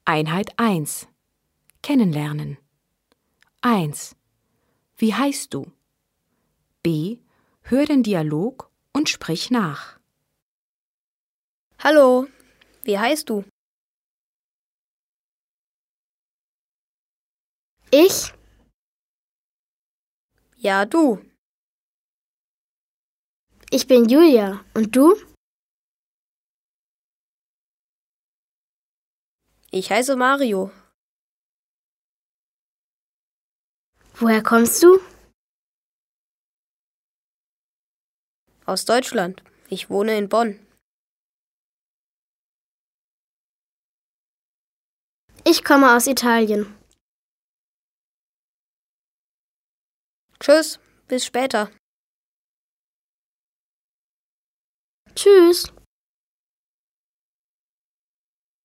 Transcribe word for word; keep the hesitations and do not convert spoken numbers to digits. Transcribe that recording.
Einheit eins. Kennenlernen. eins. Wie heißt du? B. Hör den Dialog und sprich nach. Hallo, wie heißt du? Ich? Ja, du. Ich bin Julia. Und du? Ich heiße Mario. Woher kommst du? Aus Deutschland. Ich wohne in Bonn. Ich komme aus Italien. Tschüss, bis später. Tschüss.